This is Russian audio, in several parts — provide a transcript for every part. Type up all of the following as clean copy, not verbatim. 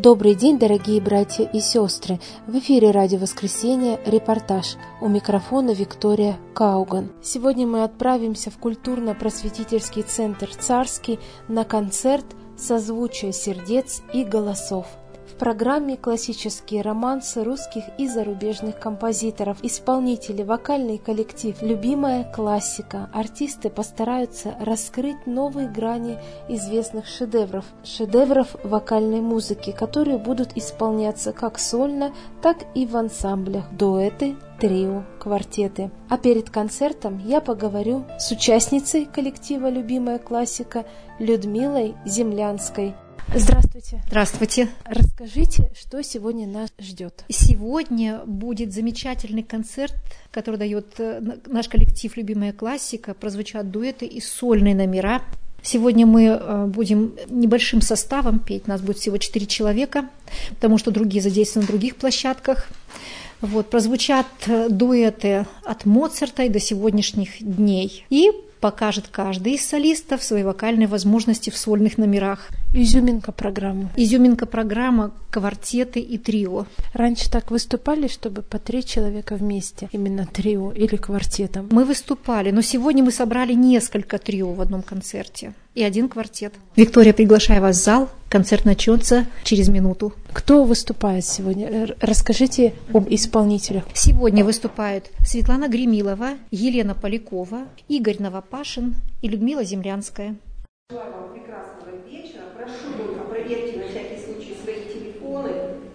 Добрый день, дорогие братья и сестры! В эфире «Радио Воскресенье», репортаж. У микрофона Виктория Кауган. Сегодня мы отправимся в культурно-просветительский центр «Царский» на концерт «Созвучие сердец и голосов». В программе классические романсы русских и зарубежных композиторов, исполнители, вокальный коллектив, любимая классика. Артисты постараются раскрыть новые грани известных шедевров вокальной музыки, которые будут исполняться как сольно, так и в ансамблях, дуэты, трио, квартеты. А перед концертом я поговорю с участницей коллектива «Любимая классика» Людмилой Землянской. Здравствуйте. Здравствуйте. Расскажите, что сегодня нас ждет. Сегодня будет замечательный концерт, который дает наш коллектив «Любимая классика». Прозвучат дуэты и сольные номера. Сегодня мы будем небольшим составом петь. Нас будет всего 4 человека, потому что другие задействованы на других площадках. Прозвучат дуэты от Моцарта и до сегодняшних дней. И покажет каждый из солистов свои вокальные возможности в сольных номерах. Изюминка программы. Изюминка программы, квартеты и трио. Раньше так выступали, чтобы по 3 человека вместе, именно трио или квартетом? Мы выступали, но сегодня мы собрали несколько трио в одном концерте и 1 квартет. Виктория, приглашаю вас в зал. Концерт начнется через минуту. Кто выступает сегодня? Расскажите об исполнителях. Сегодня выступают Светлана Гремилова, Елена Полякова, Игорь Новопашин и Людмила Землянская. Желаю вам прекрасного вечера. Прошу только проверьте на всякий случай свои телефоны,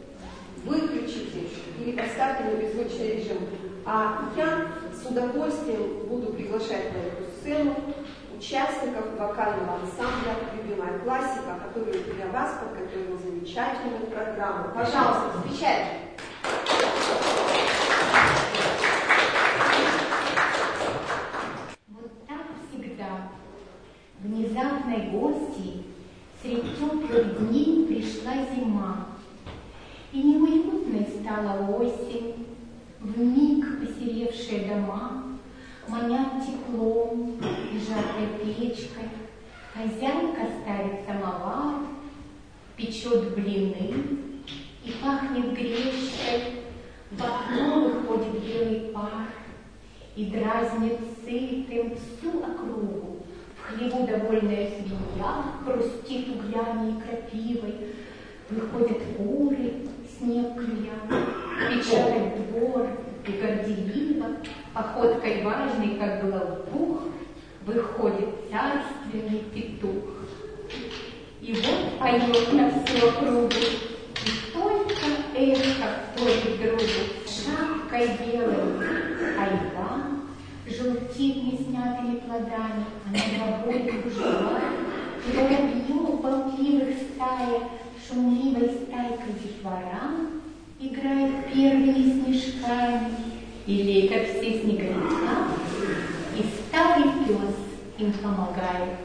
выключите или поставьте на беззвучный режим. А я с удовольствием буду приглашать на эту сцену участников вокального ансамбля «Любимая классика», который для вас подготовил замечательную программу. Пожалуйста, встречайте! Вот так всегда. Внезапной гости средь теплых дней пришла зима, и неуютной стала осень, вмиг посеревшие дома манят теплом и жаркой печкой. Хозяйка ставит самовар, печет блины и пахнет гречкой. В окно выходит белый пар и дразнит сытым всю округу. В хлеву довольная свинья хрустит углями и крапивой. Выходят куры, снег клюя, печатает двор и горделиво, походкой важной, как главбух, выходит царственный петух. И вот поет на всю округу, и только эхо вторит другу. Шапкой белой айва желтит неснятыми плодами, а над водой кружева, воробьев болтливых стая, шумливой стайкой детвора играет первыми снежками, и лепят все снеговика, и старый пес им помогает.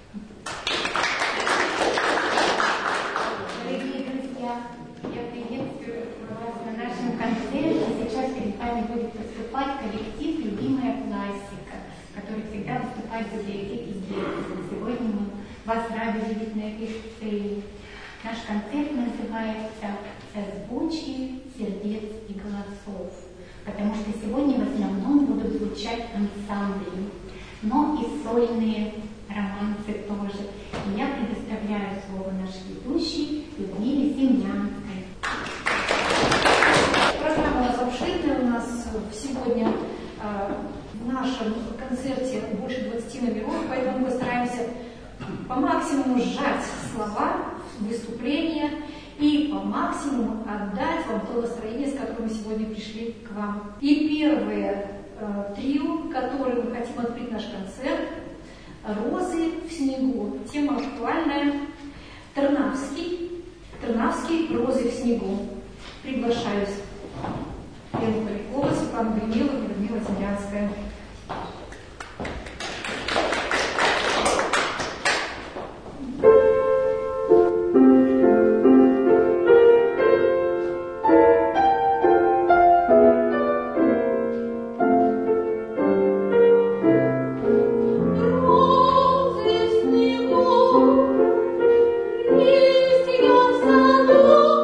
Дорогие друзья, я приветствую вас на нашем концерте. Сейчас перед вами будет выступать коллектив «Любимая классика», который всегда выступает в библиотеке Герцена. Сегодня мы вас рады видеть на этой сцене. Наш концерт называется «Созвучие сердец и голосов», потому что сегодня в основном будут звучать ансамбли, но и сольные романсы тоже. И я предоставляю слово нашей ведущей Людмиле Землянской. Программа у нас обширная. У нас сегодня в нашем концерте больше 20 номеров, поэтому мы постараемся по максимуму сжать слова выступления и по максимуму отдать вам то настроение, с которым мы сегодня пришли к вам. И первое трио, которое мы хотим открыть наш концерт, «Розы в снегу». Тема актуальная. Тарнавский, «Розы в снегу». Приглашаю Елену Полякову, Светлану Гремилову и Людмила Землянская. Листья в саду.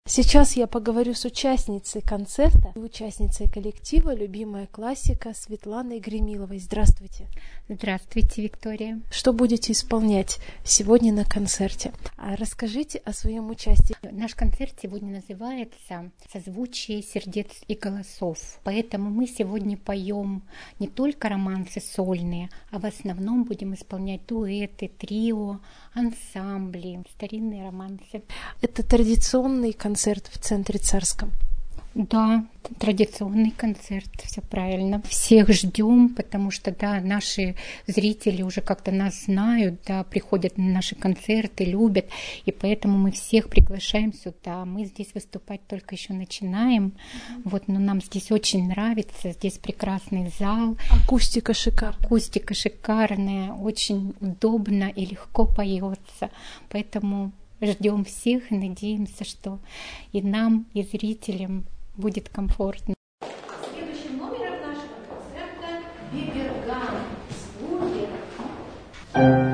Сейчас я поговорю с участницей концерта, участницей коллектива «Любимая классика» Светланой Гремиловой. Здравствуйте. Здравствуйте, Виктория. Что будете исполнять сегодня на концерте? Расскажите о своем участии. Наш концерт сегодня называется «Созвучие сердец и голосов». Поэтому мы сегодня поем не только романсы сольные, а в основном будем исполнять дуэты, трио, ансамбли, старинные романсы. Это традиционный концерт в центре Царском. Да, традиционный концерт, все правильно. Всех ждем, потому что, да, наши зрители уже как-то нас знают, да, приходят на наши концерты, любят, и поэтому мы всех приглашаем сюда. Мы здесь выступать только еще начинаем, вот, но нам здесь очень нравится, здесь прекрасный зал. Акустика шикарная. Акустика шикарная, очень удобно и легко поется, поэтому ждем всех и надеемся, что и нам, и зрителям будет комфортно. Следующим номером нашего концерта «Биберган». Звуки.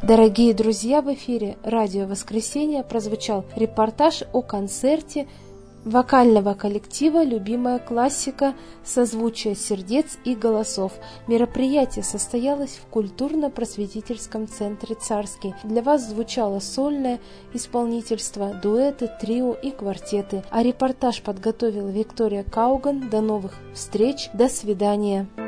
Дорогие друзья, в эфире «Радио Воскресенье» прозвучал репортаж о концерте вокального коллектива «Любимая классика. Созвучие сердец и голосов». Мероприятие состоялось в культурно-просветительском центре «Царский». Для вас звучало сольное исполнительство, дуэты, трио и квартеты. А репортаж подготовила Виктория Кауган. До новых встреч, до свидания.